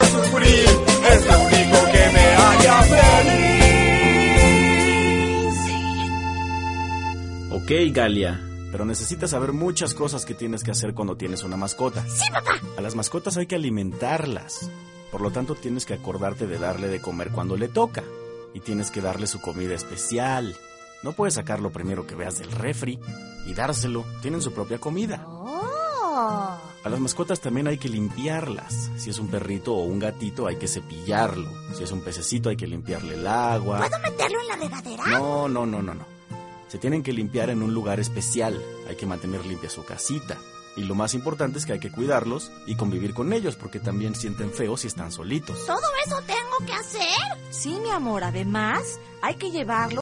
sufrir, es lo único que me haría feliz. Ok, Galia, pero necesitas saber muchas cosas que tienes que hacer cuando tienes una mascota. Sí, papá. A las mascotas hay que alimentarlas. Por lo tanto, tienes que acordarte de darle de comer cuando le toca. Y tienes que darle su comida especial. No puedes sacar lo primero que veas del refri y dárselo. Tienen su propia comida. Oh. A las mascotas también hay que limpiarlas. Si es un perrito o un gatito, hay que cepillarlo. Si es un pececito, hay que limpiarle el agua. ¿Puedo meterlo en la regadera? No. Se tienen que limpiar en un lugar especial. Hay que mantener limpia su casita. Y lo más importante es que hay que cuidarlos y convivir con ellos, porque también sienten feo si están solitos. ¿Todo eso tengo que hacer? Sí, mi amor, además hay que llevarlo